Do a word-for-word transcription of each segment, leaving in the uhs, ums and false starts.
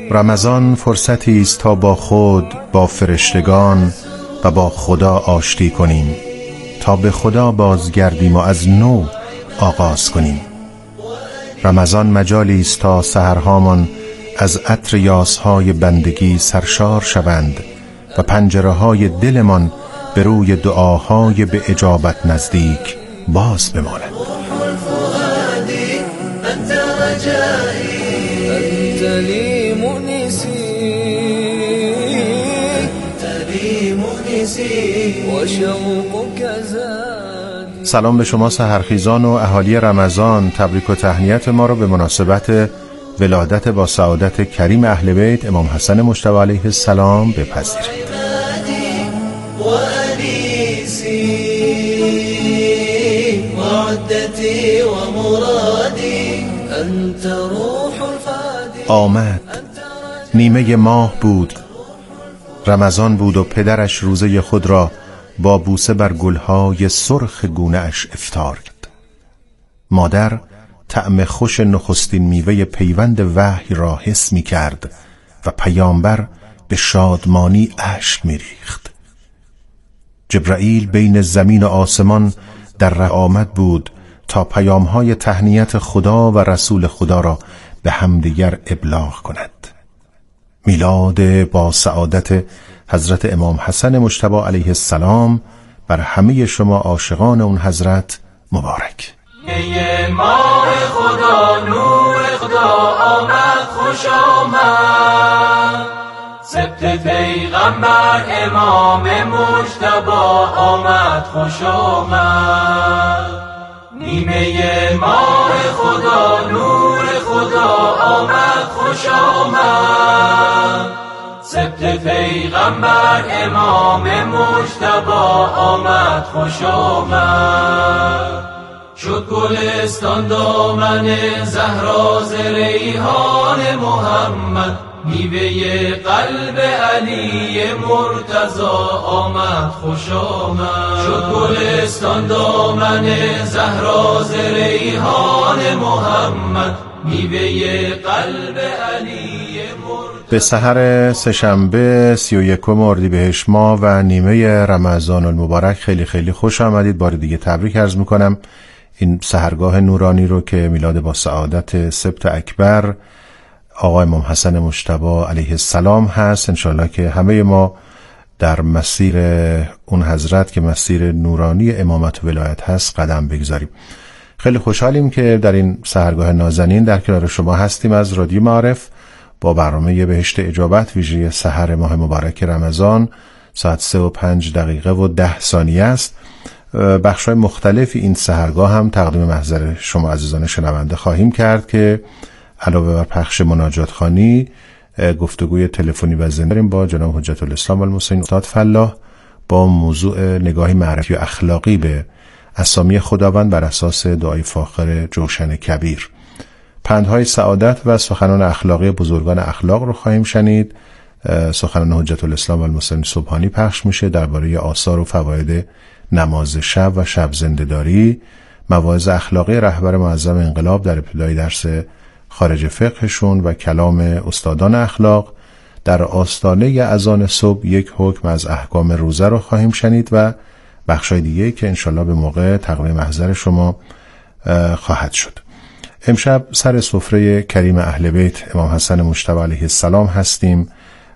رمضان فرصتی است تا با خود، با فرشتگان و با خدا آشتی کنیم، تا به خدا بازگردیم و از نو آغاز کنیم. رمضان مجالی است تا سحرهامان از عطر یاسهای بندگی سرشار شوند و پنجره های دلمان به روی دعاهای به اجابت نزدیک باز بماند. سلام به شما سحرخیزان و اهالی رمضان. تبریک و تهنیت ما را به مناسبت ولادت با سعادت کریم اهل بیت امام حسن مجتبی علیه السلام بپذیرید. آمد، نیمه ماه بود، رمضان بود و پدرش روزه خود را با بوسه بر گلهای سرخ گونه اش افطار کرد. مادر طعم خوش نخستین میوه پیوند وحی را حس می کرد و پیامبر به شادمانی اشک می ریخت. جبرائیل بین زمین و آسمان در راه آمد بود تا پیامهای تهنیت خدا و رسول خدا را به همدیگر ابلاغ کند. میلاد با سعادت حضرت امام حسن مجتبی علیه السلام بر همه شما عاشقان اون حضرت مبارک. ای ماه خدا، نور خدا آمد، خوش آمد. سبت پیغمبر امام مجتبی آمد، خوش آمد. نیمه ماه خدا، نور خدا آمد، خوش آمد. سبت پیغمبر امام مجتبی آمد، خوش آمد. شد گلستان دامن زهرا ز ریحان محمد، میوه قلب علی مرتضی آمد، خوش آمد. شد گلستان دامن زهرا ز ریحان محمد، میوه قلب علی مرتضی. به سحر سه‌شنبه سی و یکم اردیبهشت ماه و نیمه رمضان المبارک خیلی خیلی خوش آمدید. بار دیگه تبریک عرض میکنم این سحرگاه نورانی رو که میلاد با سعادت سبت اکبر آقای امام حسن مجتبی علیه السلام هست. انشالله که همه ما در مسیر اون حضرت که مسیر نورانی امامت و ولایت هست قدم بگذاریم. خیلی خوشحالیم که در این سحرگاه نازنین در کنار شما هستیم از رادیو معارف با برنامه بهشت اجابت ویژه سحر ماه مبارک رمضان. ساعت سه و پنج دقیقه و ده ثانیه است. بخش‌های مختلفی این سحرگاه هم تقدیم محضر شما عزیزان شنونده خواهیم کرد که علاوه بر پخش مناجات خوانی، گفتگوی تلفنی و زنده با جناب حجت الاسلام والمسلمین استاد فلاح با موضوع نگاهی معرفی و اخلاقی به اسامی خداوند بر اساس دعای فاخر جوشن کبیر. پندهای سعادت و سخنان اخلاقی بزرگان اخلاق رو خواهیم شنید. سخنان حجت الاسلام والمسلمین سبحانی پخش میشه درباره آثار و فواید نماز شب و شب زنده‌داری. مواعظ اخلاقی رهبر معظم انقلاب در ابتدای درس خارج فقهشون و کلام استادان اخلاق. در آستانه اذان صبح یک حکم از احکام روزه رو خواهیم شنید و بخشای دیگه که انشالله به موقع تقدیم محضر شما خواهد شد. امشب سر سفره کریم اهل بیت امام حسن مجتبی علیه السلام هستیم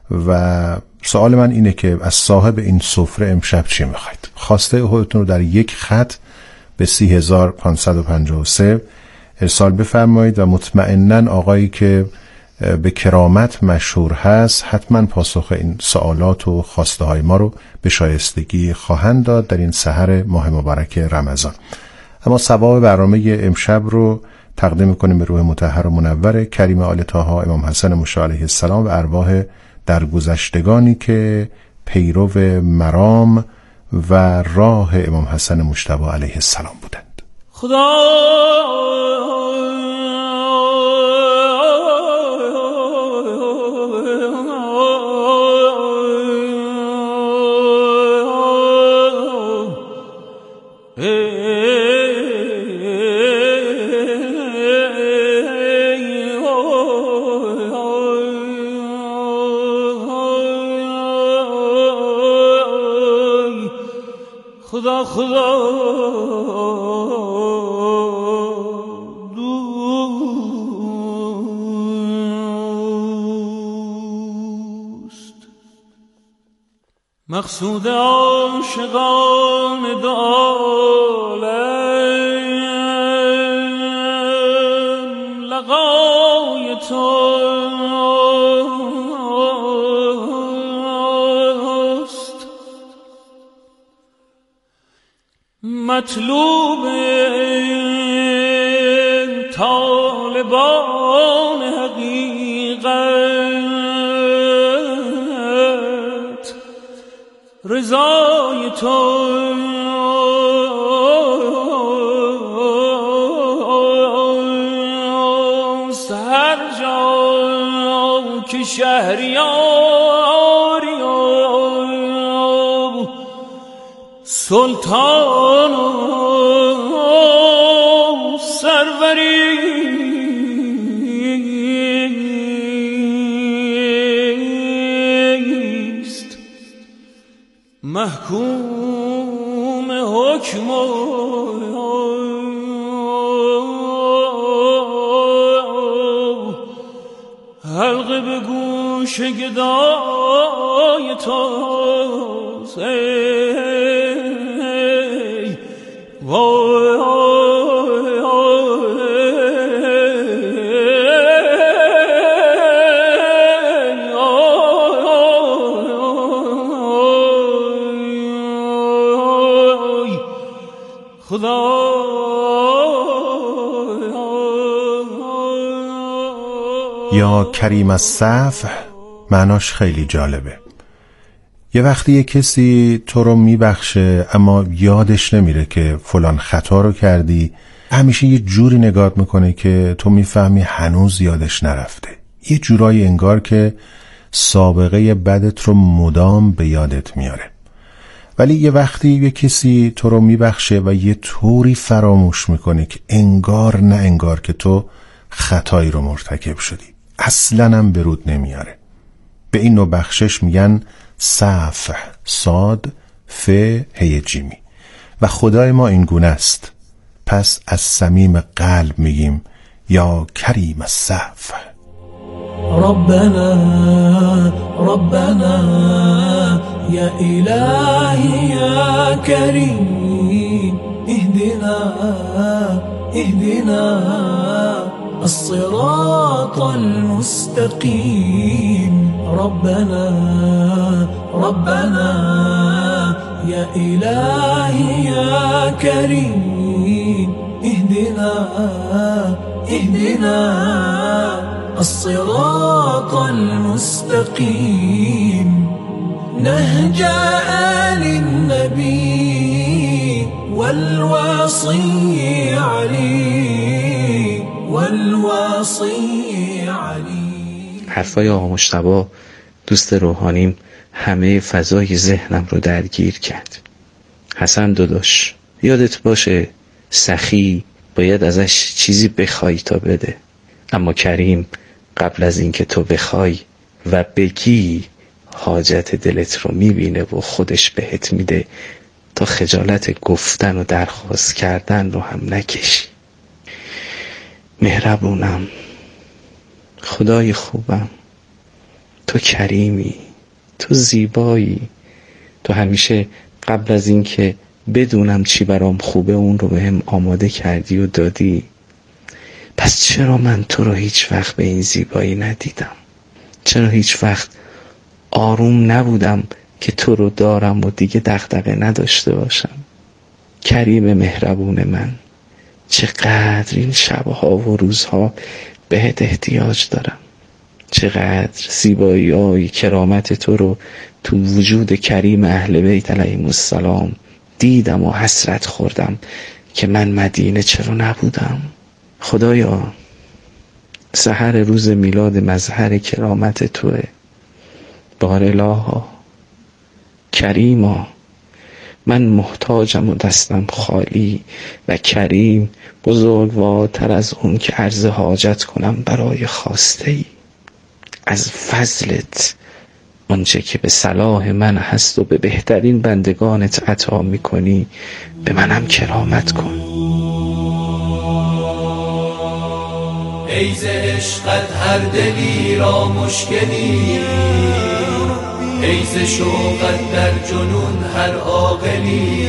و سوال من اینه که از صاحب این سفره امشب چی میخواید؟ خواسته خودتون رو در یک خط به سی هزار پانصد و پنجاه و سه ارسال بفرمایید و مطمئناً آقایی که به کرامت مشهور هست حتما پاسخ این سوالات و خواسته های ما رو به شایستگی خواهند داد در این سحر ماه مبارک رمضان. اما ثواب برنامه امشب رو تقدیم میکنیم به روح مطهر و منور کریم آل طه امام حسن مجتبی علیه السلام و ارواح درگذشتگانی که پیرو مرام و راه امام حسن مجتبی علیه السلام بودند. خدا خدا خدا دوست. مقصود عاشقان عالم لقای توست، مطلوب طالبان حقیقت رضای توست. هر جا که شهریاری سلطان و سروری است، محکوم حکم و حلقه به گوش گدای توست. ای وای خدا. یا کریم الصفح معناش خیلی جالبه. یه وقتی یه کسی تو رو میبخشه اما یادش نمیره که فلان خطا رو کردی، همیشه یه جوری نگاه میکنه که تو میفهمی هنوز یادش نرفته. یه جورایی انگار که سابقه بدت رو مدام به یادت میاره. ولی یه وقتی یه کسی تو رو میبخشه و یه طوری فراموش میکنه که انگار نه انگار که تو خطایی رو مرتکب شدی، اصلاً هم به رود نمیاره. به این نوع بخشش میگن صفح، صاد ف هی جیمی. و خدای ما این گونه است. پس از صمیم قلب میگیم یا کریم الصفح. ربنا ربنا یا الهی یا کریم اهدنا اهدنا الصراط المستقيم. ربنا ربنا يا إلهي يا كريم اهدنا اهدنا الصراط المستقيم. نهج آل النبي والوصي علي والوصي علي. حرفای آقا مجتبی دوست روحانیم همه فضای ذهنم رو درگیر کرد. حسن داداش یادت باشه سخی باید ازش چیزی بخوای تا بده، اما کریم قبل از اینکه تو بخوای و بگی حاجت دلت رو میبینه و خودش بهت میده تا خجالت گفتن و درخواست کردن رو هم نکشی. مهربونم، خدای خوبم، تو کریمی، تو زیبایی، تو همیشه قبل از این که بدونم چی برام خوبه اون رو بهم آماده کردی و دادی. پس چرا من تو رو هیچ وقت به این زیبایی ندیدم؟ چرا هیچ وقت آروم نبودم که تو رو دارم و دیگه دغدغه نداشته باشم؟ کریم مهربون من، چقدر این شبها و روزها بهت احتیاج دارم. چقدر زیبایی های کرامت تو رو تو وجود کریم اهل بیت علیهم السلام دیدم و حسرت خوردم که من مدینه چرا نبودم. خدایا سحر روز میلاد مظهر کرامت توه. بار الها کریما، من محتاجم و دستم خالی و کریم بزرگوارتر از اون که عرض حاجت کنم برای خواسته ای. از فضلت آنچه که به صلاح من هست و به بهترین بندگانت عطا میکنی به منم کرامت کن. ای ز عشقت هر دلی را مشکلی، ای ز شوقت در جنون هر عاقلی،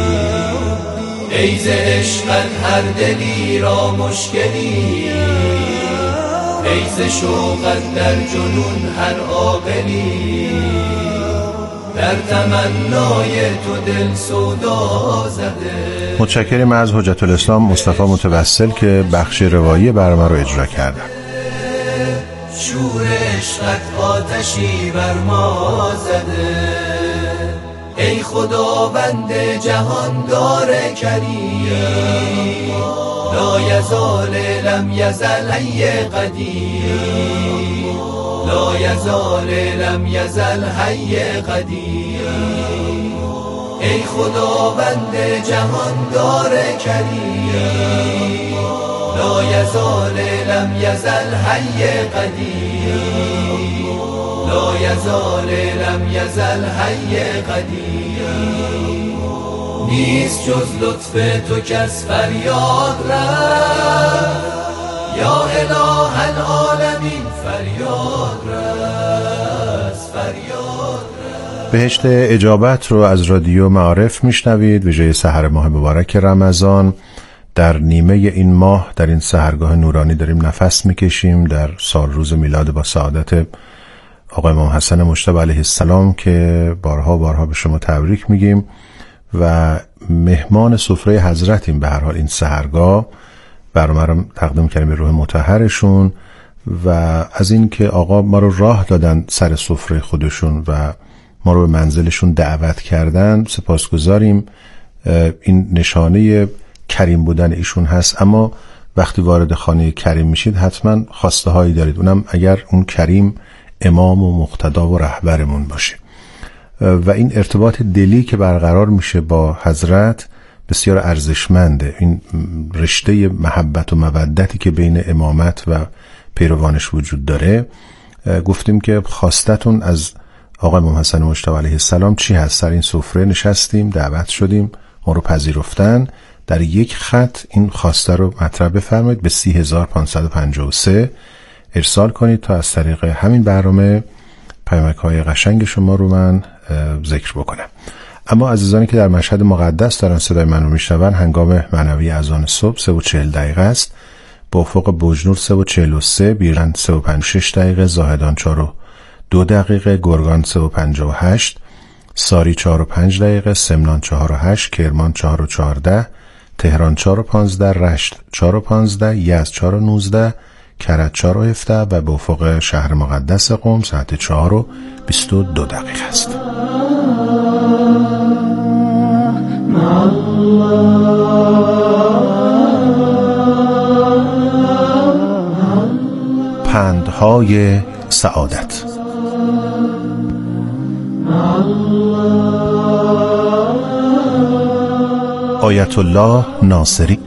ای ز عشقت هر دلی را مشکلی، ای ز شوقت در جنون هر عاقلی، در تمنای تو دل سودا زده. متشکریم از حجت الاسلام مصطفی متوسل که بخش روایی برنامه رو اجرا کردن. شور عشقت آتشی بر ما زده، ای خداوند جهاندار کریم، لا یزال لم یزل حی قدیم، لا یزال لم یزل حی قدیم، ای خداوند جهاندار کریم، لا یزال لم یزل حی قدیم، لا یزال لم یزل حی قدیم. نیست جز لطف تو کس فریاد رفت، یا اله العالمین فریاد رست، فریاد رست. بهشت اجابت رو از رادیو معارف میشنوید ویژه سحر ماه مبارک رمضان. در نیمه این ماه در این سحرگاه نورانی داریم نفس میکشیم در سال روز میلاد با سعادت آقای امام حسن مجتبی علیه السلام که بارها بارها به شما تبریک میگیم و مهمان سفره حضرتیم. به هر حال این سحرگاه برنامه رو تقدیم کردیم به روح مطهرشون و از این که آقا ما رو راه دادن سر سفره خودشون و ما رو به منزلشون دعوت کردن سپاسگزاریم. این نشانه کریم بودن ایشون هست، اما وقتی وارد خانه کریم میشید حتما خواسته هایی دارید، اونم اگر اون کریم امام و مقتدا و رهبرمون باشه و این ارتباط دلی که برقرار میشه با حضرت بسیار ارزشمنده. این رشته محبت و مودتی که بین امامت و پیروانش وجود داره. گفتیم که خواستتون از آقای امام حسن مجتبی علیه السلام چی هست؟ سر این سفره نشستیم، دعوت شدیم، ما رو پذیرفتن. در یک خط این خواسته رو مطرح بفرمایید، به سی هزار پانصد و پنجاه و سه ارسال کنید تا از طریق همین برنامه پیامک های قشنگ شما رو من ذکر بکنم. اما عزیزانی که در مشهد مقدس دارن صدای من رو میشنون، هنگام معنوی اذان صبح سه و چهل دقیقه است. با افق بجنور سه و چهل و سه، بیرن سه و پنج شش دقیقه، زاهدان چهار و دو دقیقه، گرگان سه و پنجاه و هشت، ساری چهار و پنج دقیقه، سمنان چهار و هشت، کرمان چهار و چهارده، تهران چهار و پانزده، رشت چهار و پانزده، یزد چهار و نوزده، کرج چهار و هفده و به افق شهر مقدس قم ساعت چهار و بیست و دو دقیقه است. پندهای سعادت. آیت الله ناصری.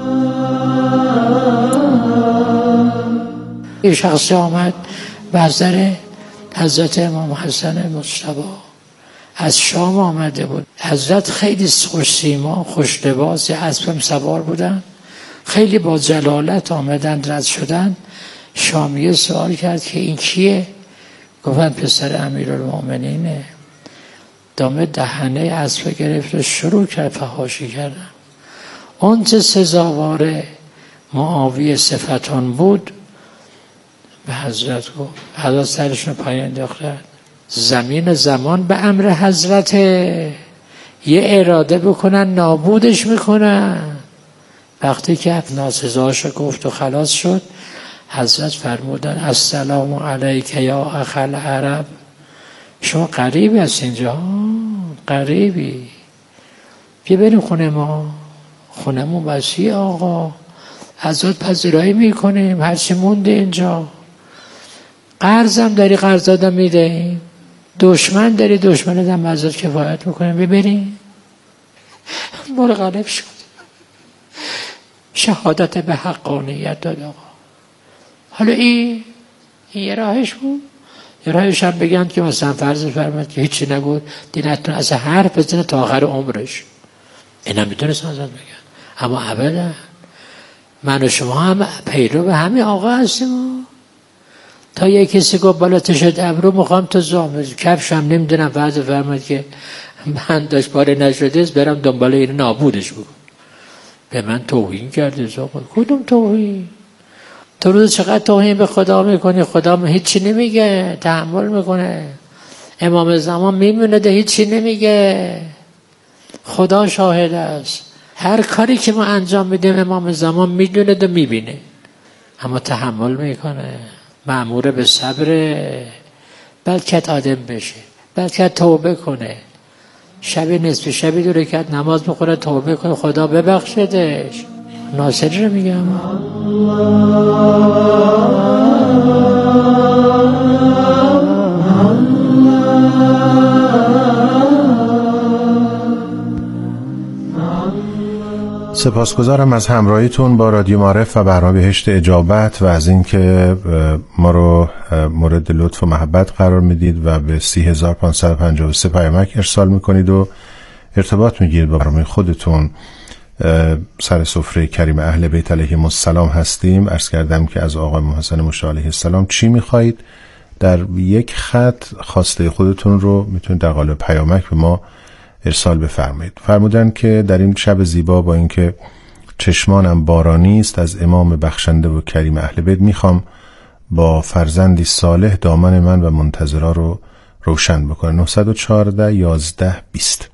یه شخصی آمد بازار حضرت امام حسن مجتبی از شام آمده بود. حضرت خیلی خوش سیما، خوش لباس، اسبم سوار بودن، خیلی با جلالت آمدن، رد شدن. شامیه سوال کرد که این کیه؟ گفتن پسر امیرالمومنینه. دامه دهنه اسب گرفت و شروع کرد فحاشی کردن. اون چه سزاوار معاویه صفتان بود به حضرت گفت. حضرت سرشون پایین انداختن. زمین زمان به امر حضرت، یه اراده بکنن نابودش میکنن. وقتی که ناسزاشو گفت و خلاص شد، حضرت فرمودن السلام علیک یا اخ العرب. شما قریبی از اینجا، قریبی، بیا بریم خونه ما، خونمون وسیع آقا، حضرت پذیرایی میکنیم، هرچی مونده اینجا. قرضم داری قرض دادم میده، دشمن داری دشمن دم حضرت کفایت میکنیم، ببریم. مال غالب شد، شهادت به حقانیت داد آقا. حالا این این یه راهش بود. رایش هم بگن که مثلا فرض فرمایید که هیچی نگود دینتون از حرف بزنه تا آخر عمرش، این هم میتونست ازت بگن. اما ابدا من و شما هم پیرو به همین آقا هستیم. تا یه کسی گفت بالا تشد ابرو میخوام تو زامز کفشم نمیدونم فرض فرمایید که من داشت پاره نشده برم دنبال این نابودش بگم، به من توهین کرده. آقا کدوم توهین؟ تو روز چقدر توهین به خدا میکنی، خدا هیچی نمیگه، تحمل میکنه. امام زمان میمونه ده هیچی نمیگه، خدا شاهد است. هر کاری که ما انجام میدیم امام زمان میدونه ده میبینه، اما تحمل میکنه، مأمور به صبر. بلکه آدم بشه، بلکه توبه کنه، شبی نصف شبی دو رکعت نماز میخوره، توبه کنه، خدا ببخشدش. ناصری رو میگم. سپاسگزارم از همراهیتون با رادیو معارف و برنامه بهشت اجابت و از اینکه ما رو مورد لطف و محبت قرار میدید و به سی هزار و پانصد و پنجاه و سه پیامک ارسال میکنید و ارتباط میگیرید با برنامه خودتون. سر سفره کریم اهل بیت علیهم السلام هستیم. عرض کردم که از آقای امام حسن مشا علیه السلام چی میخواهید؟ در یک خط خواسته خودتون رو میتونید در قالب پیامک به ما ارسال بفرمایید. فرمودن که در این شب زیبا با اینکه چشمانم بارانی است، از امام بخشنده و کریم اهل بیت میخوام با فرزندی صالح دامن من و منتظرا رو روشن بکنه. نه چهار یازده بیست.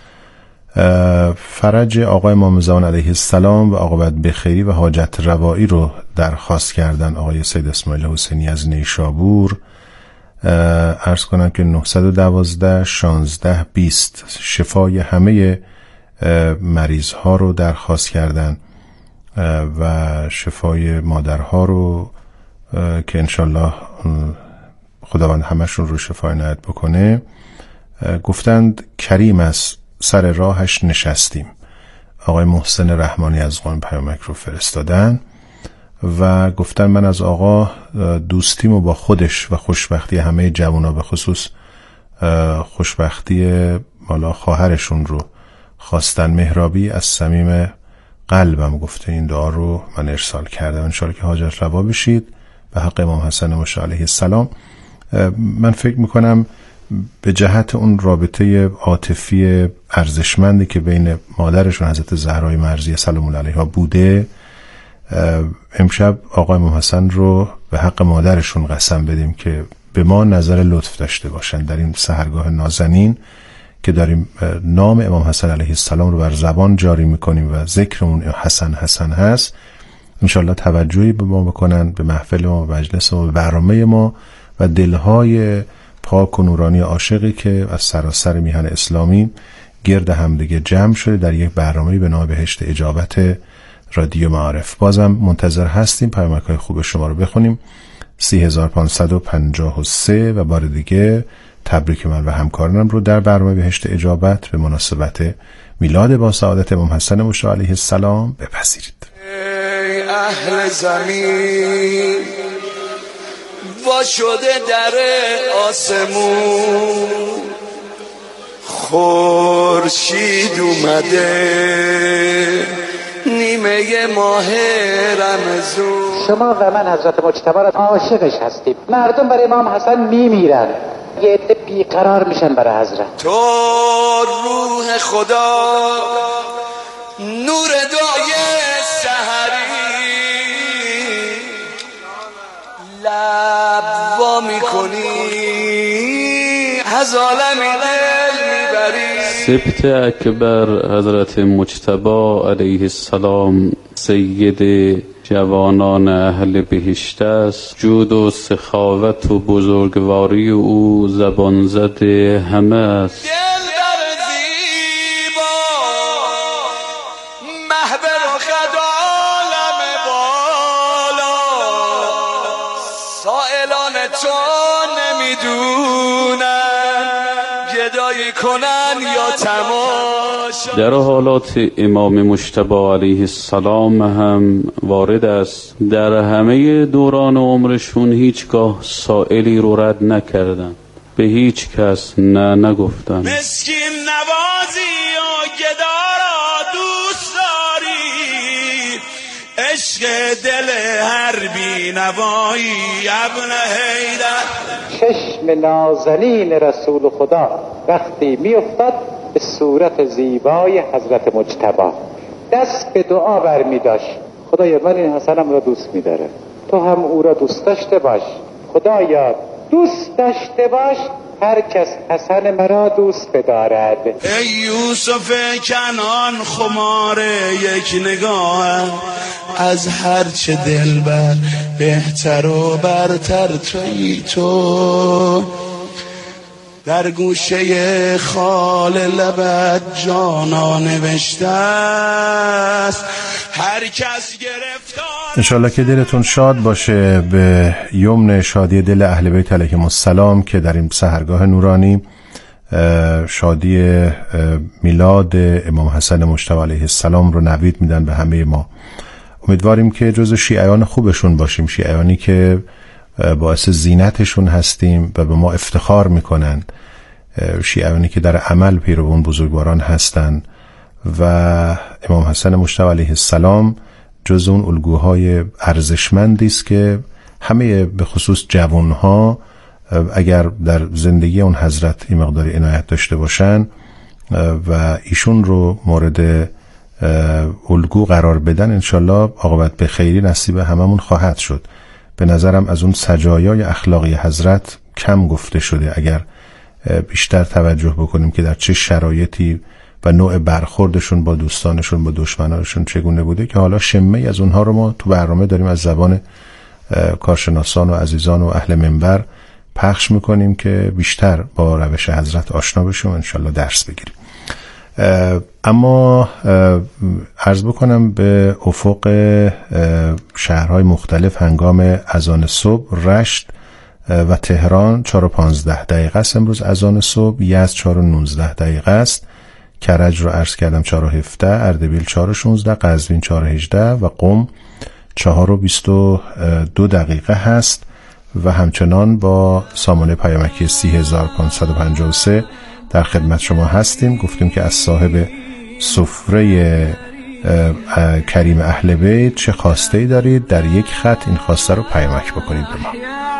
فرج آقای امام زمان علیه السلام و عاقبت بخیری و حاجت روایی رو درخواست کردن آقای سید اسماعیل حسینی از نیشابور. عرض کنم که نه یک دو شانزده بیست شفای همه مریض ها رو درخواست کردن و شفای مادرها رو که انشالله خداوند همشون رو شفای عنایت بکنه. گفتند کریم است سر راهش نشستیم. آقای محسن رحمانی از قم پیامک رو فرستادن و گفتن من از آقا دوستیمو با خودش و خوشبختی همه جوانا به خصوص خوشبختی مالا خواهرشون رو خواستن. مهرابی از صمیم قلبم گفته این دعا رو من ارسال کردم، انشاءالله که حاجت روا بشید به حق امام حسن مشا علیه السلام. من فکر میکنم به جهت اون رابطه عاطفی ارزشمندی که بین مادرشون حضرت زهرای مرضیه سلام الله علیها بوده، امشب آقای امام حسن رو به حق مادرشون قسم بدیم که به ما نظر لطف داشته باشن در این سحرگاه نازنین که داریم نام امام حسن علیه السلام رو بر زبان جاری میکنیم و ذکرمون حسن حسن هست. انشالله توجهی به ما بکنن، به محفل ما، به مجلس ما، به برنامه ما و دلهای پاک و نورانی عاشقی که از سراسر میهن اسلامی گرد همدیگه جمع شده در یک برنامه به نام بهشت اجابت رادیو معارف. بازم منتظر هستیم پیامک‌های خوب شما رو بخونیم. سی هزار و پانصد و پنجاه و سه و بار دیگه تبریک من و همکارانم رو در برنامه بهشت اجابت به مناسبت میلاد با سعادت امام حسن مشا علیه السلام بپذیرید. ای اهل زمین وا شده در آسمون، خورشید اومده نیمه ماه رمضان. شما و من حضرت مجتبی را عاشقش هستیم. مردم برای امام حسن میمیرن، یه عده بیقرار میشن برای حضرت. تو روح خدا نور دعای سحری لب وا میکنی از عالم دل میبری. سبت اکبر حضرت مجتبی علیه السلام سید جوانان اهل بهشت است. جود و سخاوت و بزرگواری او زبان زد همه است. دلبر زیبا محبر و خد عالم بالا، سائلان تو نمیدونن گدا گدایی کنن یا تماشا. در حالات امام مجتبی علیه السلام هم وارد است در همه دوران عمرشون هیچگاه سائلی رو رد نکردن، به هیچ کس نه نگفتن. مسکین نوازی و گدارا دوست داری، عشق دل هر بی نوایی ابن حیدر. چشم نازنین رسول خدا وقتی می افتاد به صورت زیبای حضرت مجتبی، دست به دعا برمی داشت: خدایا من این حسنم را دوست می داره، تو هم او را دوست داشته باش. خدایا دوست داشته باش هر کس حسن مرا دوست بدارد. ای یوسف کنان خمار یک نگاه، از هر چه دلبر بهتر و برتر تویی تو. در گوشه خال لبت جانا نوشته است، هر کس گرفتار. انشالله که دلتون شاد باشه به یمن شادی دل اهل بیت علیهم السلام که در این سحرگاه نورانی شادی میلاد امام حسن مجتبی علیه السلام رو نوید میدن به همه ما. امیدواریم که جز شیعیان خوبشون باشیم، شیعیانی که باعث زینتشون هستیم و به ما افتخار میکنن، شیعیانی که در عمل پیروان بزرگواران هستند و امام حسن مجتبی علیه السلام جز اون الگوهای ارزشمندی است که همه به خصوص جوانها اگر در زندگی اون حضرت این مقداری عنایت داشته باشن و ایشون رو مورد الگو قرار بدن، انشالله عاقبت به خیری نصیب هممون خواهد شد. به نظرم از اون سجایای اخلاقی حضرت کم گفته شده اگر بیشتر توجه بکنیم که در چه شرایطی و نوع برخوردشون با دوستانشون با دشمنانشون چگونه بوده، که حالا شمه از اونها رو ما تو برنامه داریم از زبان کارشناسان و عزیزان و اهل منبر پخش میکنیم که بیشتر با روش حضرت آشنا بشیم و انشالله درس بگیریم. اما عرض بکنم به افق شهرهای مختلف هنگام اذان صبح، رشت و تهران چهار و پانزده دقیقه است امروز اذان صبح، یزد چهار و نوزده دقیقه است، کرج رو عرض کردم چهار و هفده، اردبیل چهار و شانزده، قزوین چهار و هجده و قم چهار و بیست و دو دقیقه هست و همچنان با سامانه پیامکی سی هزار و پانصد و پنجاه و سه در خدمت شما هستیم. گفتیم که از صاحب سفره کریم اهل بیت چه خواسته‌ای دارید، در یک خط این خواسته رو پیامک بکنید به ما.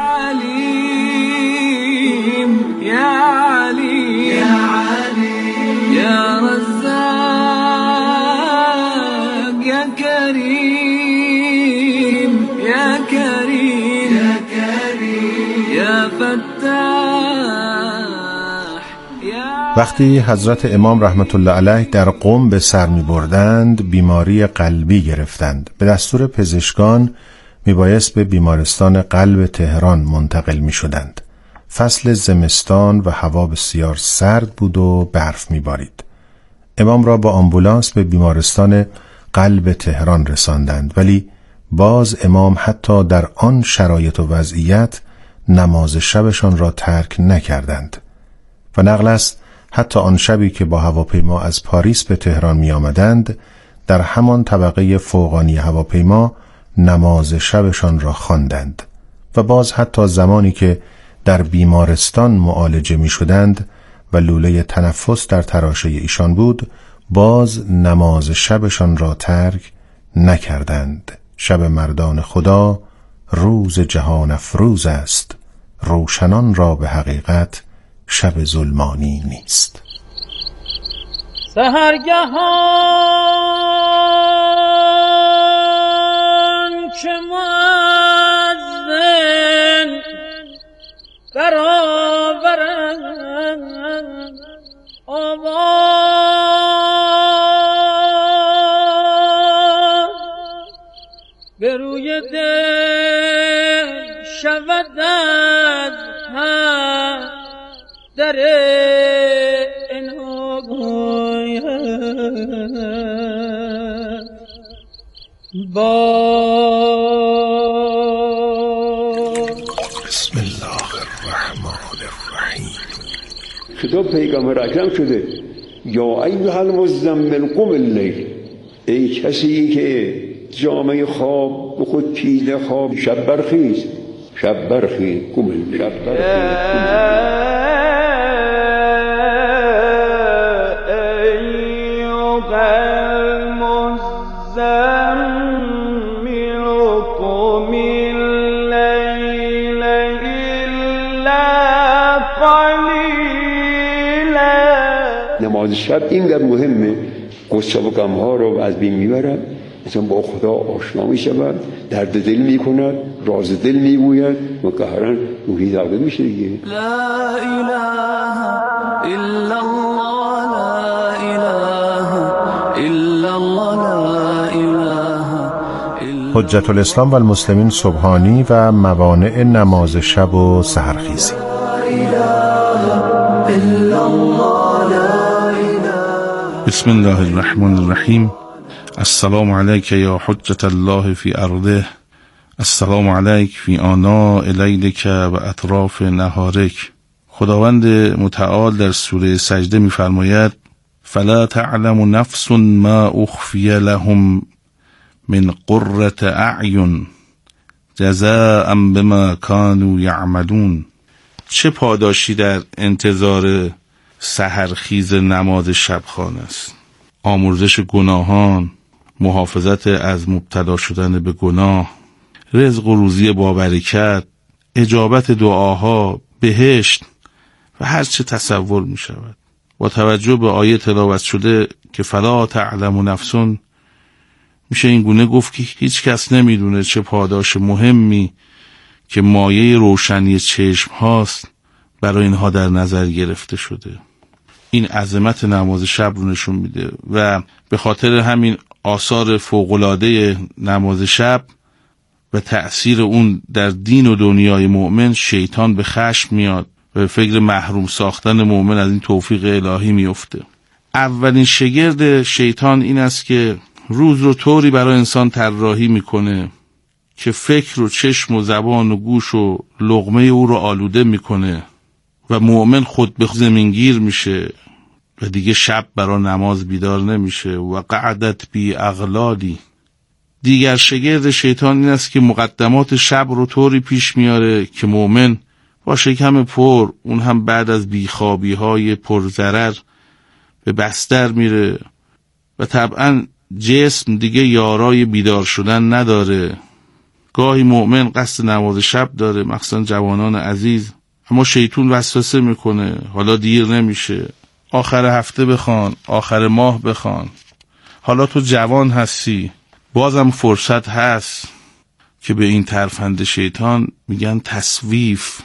وقتی حضرت امام رحمت الله علیه در قم به سر می بردند بیماری قلبی گرفتند. به دستور پزشکان می بایست به بیمارستان قلب تهران منتقل می شدند. فصل زمستان و هوا بسیار سرد بود و برف می بارید. امام را با آمبولانس به بیمارستان قلب تهران رساندند، ولی باز امام حتی در آن شرایط و وضعیت نماز شبشان را ترک نکردند و نقل است حتی آن شبی که با هواپیما از پاریس به تهران می آمدند در همان طبقه فوقانی هواپیما نماز شبشان را خواندند و باز حتی زمانی که در بیمارستان معالجه می شدند و لوله تنفس در تراشه ایشان بود باز نماز شبشان را ترک نکردند. شب مردان خدا روز جهان افروز است، روشنان را به حقیقت شب ظلمانی نیست. سحرگهان که مؤذن برآورد آواز به روی دل شود از هم در اناگوی با بسم الله الرحمن الرحیم. صبح پیغمبر اکرم شده یا ایها المزمل قم اللیل، ای کسی که جامعه خواب به خود پیده خواب، شب برخیز شب برخیز قم اللیل، شب برخیز. نماز شب اینقدر مهمه، غصه و غم ها رو از بین میبرد، انسان با خدا آشنا میشود، درد دل میکند، راز دل میگوید و قهرن روحی داغه میشه دیگه. لا اله الا الله، لا اله الا الله، لا اله. حجت الاسلام و المسلمین سبحانی و موانع نماز شب و سحرخیزی. بسم الله الرحمن الرحیم. السلام علیک یا حجت الله فی ارضه، السلام علیک فی آناء لیلک و اطراف نهارک. خداوند متعال در سوره سجده می‌فرماید فلا تعلم نفس ما اخفی لهم من قرة اعین جزاء بما كانوا یعملون. چه پاداشی در انتظار سحرخیز نماز شبخوان است؟ آمرزش گناهان، محافظت از مبتلا شدن به گناه، رزق و روزی با برکت، اجابت دعاها، بهشت و هر چه تصور می شود. با توجه به آیه تلاوت شده که فلا تعلم نفسون، میشه این گونه گفت که هیچ کس نمیدونه چه پاداش مهمی که مایه روشنی چشم هاست برای اینها در نظر گرفته شده. این عظمت نماز شب رو نشون میده و به خاطر همین آثار فوق‌العاده نماز شب و تأثیر اون در دین و دنیای مؤمن، شیطان به خشم میاد و به فکر محروم ساختن مؤمن از این توفیق الهی میفته. اولین شگرد شیطان این است که روز رو طوری برای انسان طراحی میکنه که فکر و چشم و زبان و گوش و لقمه او رو آلوده میکنه و مؤمن خود به زمینگیر میشه و دیگه شب برای نماز بیدار نمیشه. و قعدت بی اغلالی. دیگر شگرد شیطان این است که مقدمات شب رو طوری پیش میاره که مؤمن با شکم پر، اون هم بعد از بیخوابی های پرضرر، به بستر میره و طبعا جسم دیگه یارای بیدار شدن نداره. گاهی مؤمن قصد نماز شب داره، مخصوصا جوانان عزیز، اما شیطان وسوسه میکنه حالا دیر نمیشه، آخر هفته بخوان، آخر ماه بخوان، حالا تو جوان هستی، بازم فرصت هست. که به این ترفند شیطان میگن تسویف،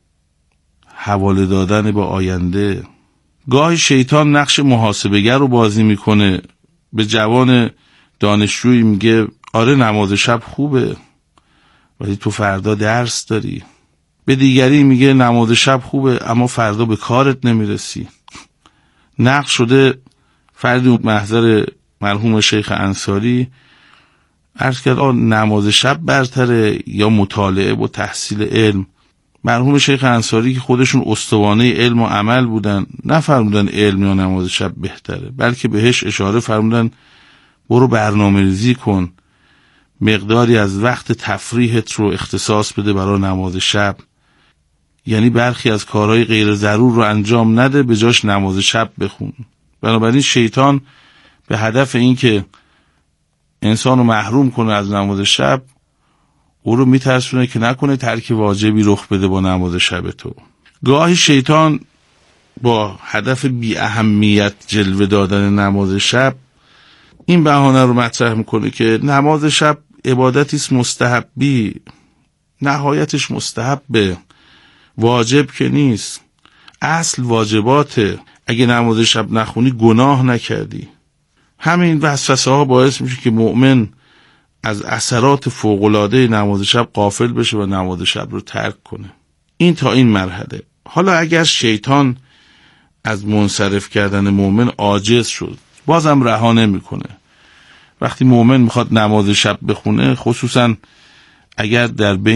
حواله دادن به آینده. گاهی شیطان نقش محاسبه‌گر رو بازی میکنه، به جوان دانشجویی میگه آره نماز شب خوبه ولی تو فردا درس داری. به دیگری میگه نماز شب خوبه اما فردا به کارت نمیرسی. نقش شده فردی محضر مرحوم شیخ انصاری عرض کرد آه نماز شب برتره یا مطالعه و تحصیل علم. مرحوم شیخ انصاری که خودشون استوانه علم و عمل بودن نفرمودن علم یا نماز شب بهتره، بلکه بهش اشاره فرمودن برو برنامه ریزی کن، مقداری از وقت تفریحت رو اختصاص بده برای نماز شب، یعنی برخی از کارهای غیر ضرور رو انجام نده، به جاش نماز شب بخون. بنابراین شیطان به هدف این که انسان رو محروم کنه از نماز شب، او رو میترسونه که نکنه ترک واجبی رخ بده با نماز شب تو. گاهی شیطان با هدف بی اهمیت جلوه دادن نماز شب این بهانه رو مطرح میکنه که نماز شب عبادتی است مستحبی، نهایتش مستحبه، واجب که نیست، اصل واجباته. اگه نماز شب نخونی گناه نکردی. همین وسوسه ها باعث میشه که مؤمن از اثرات فوق‌العاده نماز شب غافل بشه و نماز شب رو ترک کنه. این تا این مرحله. حالا اگر شیطان از منصرف کردن مؤمن عاجز شد، بازم رها نمیکنه. وقتی مؤمن میخواد نماز شب بخونه، خصوصا اگر در بین